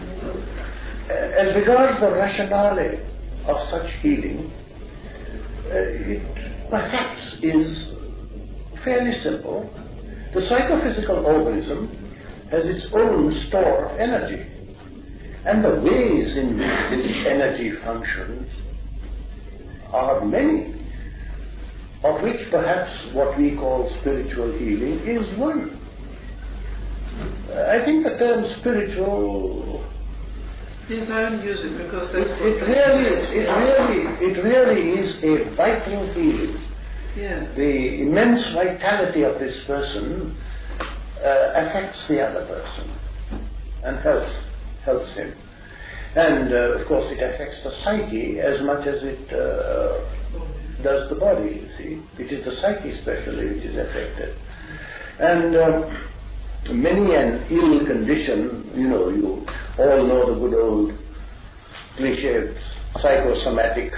as regards the rationale of such healing, uh, it perhaps is fairly simple. The psychophysical organism has its own store of energy, and the ways in which this energy functions are many, of which perhaps what we call spiritual healing is one. I think the term spiritual, yes, I only use it because that's it, what it really, it really, it really is a vital healing. Yes. The immense vitality of this person uh, affects the other person and helps helps him. And uh, of course, it affects the psyche as much as it uh, does the body. You see, it is the psyche especially which is affected, and. Um, Many an ill condition, you know, you all know the good old cliche psychosomatic.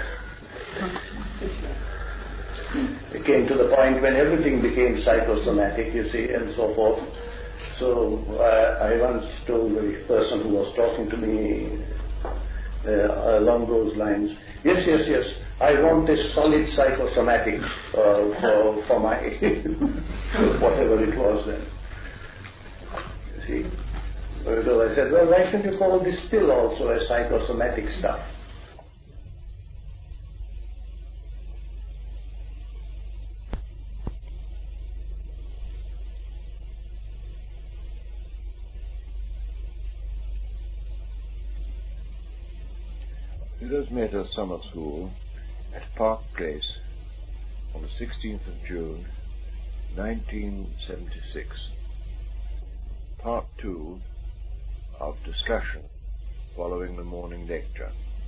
It came to the point when everything became psychosomatic, you see, and so forth. So uh, I once told the person who was talking to me uh, along those lines, yes, yes, yes, I want a solid psychosomatic uh, for, for my whatever it was then. See? So I said, well, why shouldn't you call this pill also a psychosomatic stuff? Widows' Mater Summer School at Park Place on the sixteenth of June, nineteen seventy-six. Part two of discussion following the morning lecture.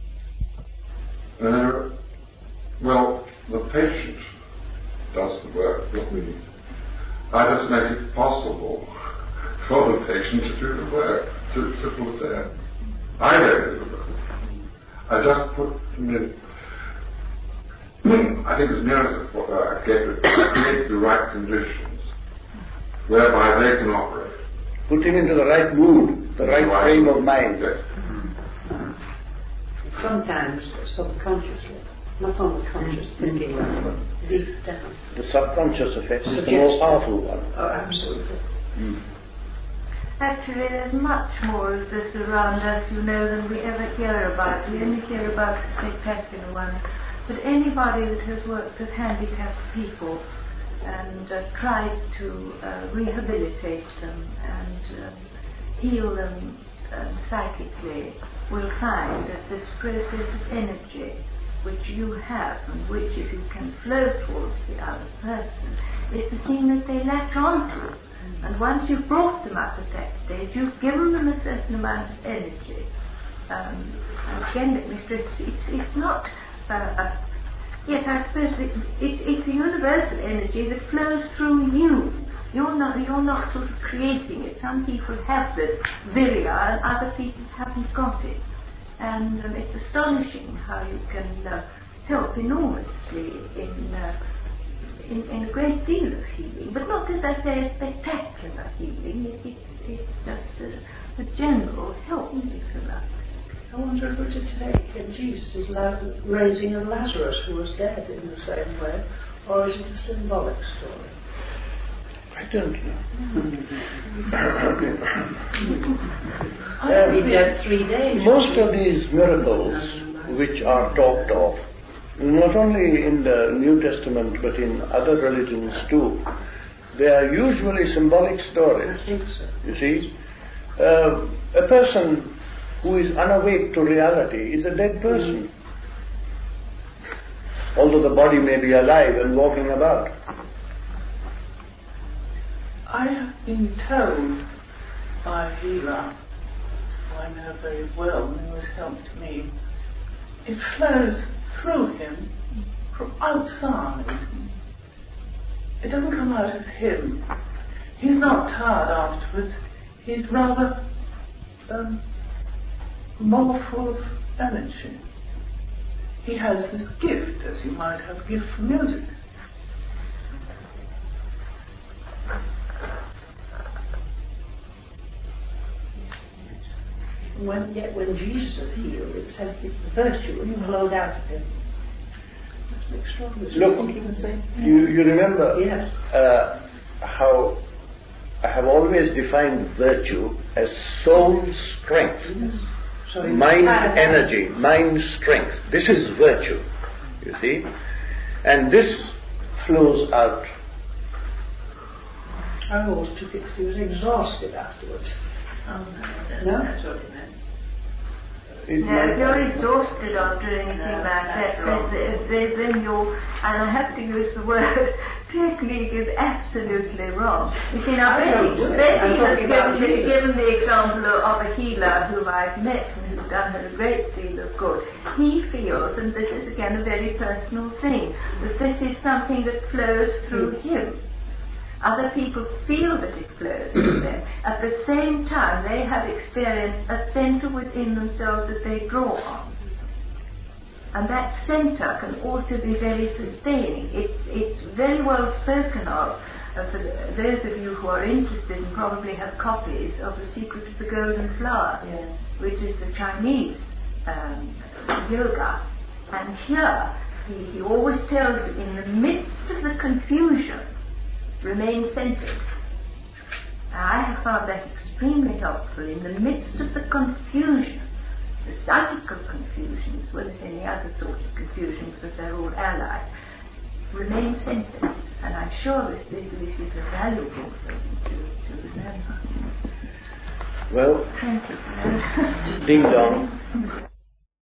Uh, well, the patient does the work, not me. I just make it possible for the patient to do the work. It's as simple as that. I don't do the work. I just put them in, I think as near as I get it, create the right conditions whereby they can operate. Put him into the right mood, the right, right frame of mind. Yes. Sometimes subconsciously, not on the conscious thinking level, but deep down. The subconscious effect is the more powerful one. Oh, absolutely. Mm. Actually, there's much more of this around us, you know, than we ever hear about. We only hear about the spectacular ones. But anybody that has worked with handicapped people and uh, tried to uh, rehabilitate them and uh, heal them um, psychically will find that this process of energy which you have and which if you can flow towards the other person is the thing that they latch onto. And once you've brought them up at that stage, you've given them a certain amount of energy. Um, and again, let me stress, it's, it's not uh, a Yes, I suppose it, it, it's a universal energy that flows through you. You're not, you're not sort of creating it. Some people have this viria and other people haven't got it. And um, it's astonishing how you can uh, help enormously in, uh, in in a great deal of healing. But not, as I say, a spectacular healing. It, it's, it's just a, a general help, if you like. I wonder if it would take in Jesus' raising of Lazarus, who was dead, in the same way, or is it a symbolic story? I don't know. I've been dead three days. Most of these miracles which are talked of, not only in the New Testament but in other religions too, they are usually symbolic stories. I think so. You see, uh, a person who is unawake to reality is a dead person, mm. although the body may be alive and walking about. I have been told by a healer, who I know very well and who has helped me, it flows through him from outside. It doesn't come out of him. He's not tired afterwards. He's rather um, more full of energy. He has this gift, as you might have a gift for music. When, yet when Jesus had healed, it said the virtue flowed out of him. That's an extraordinary. Look, you can say? you, you remember Yes. uh, how I have always defined virtue as soul strength, Yes. So mind Ah, energy, mind strength. This is virtue, you see. And this flows out. I always took it because he was exhausted afterwards. Oh, no, I don't No? know that's what it meant. It No, might if you're not- exhausted after anything No, like that's that, wrong. then, then, then you're, and I have to use the word, technique is absolutely wrong. You see, now, I don't Betty, do it. Betty I'm has talking about given, the- Jesus. given the example of a healer who I've met and who's done her a great deal of good. He feels, and this is again a very personal thing, that this is something that flows through him. Other people feel that it flows through them. At the same time, they have experienced a centre within themselves that they draw on. And that centre can also be very sustaining. It's, it's very well spoken of. Uh, for those of you who are interested and probably have copies of The Secret of the Golden Flower, Yeah. which is the Chinese um, yoga. And here, he, he always tells you, in the midst of the confusion, remain centered. I have found that extremely helpful. In the midst of the confusion, the psychical confusion as well as any other sort of confusion, because they're all allied, remain centered. And I'm sure this, this is a valuable thing to, to remember. Well, Thank you. ding dong.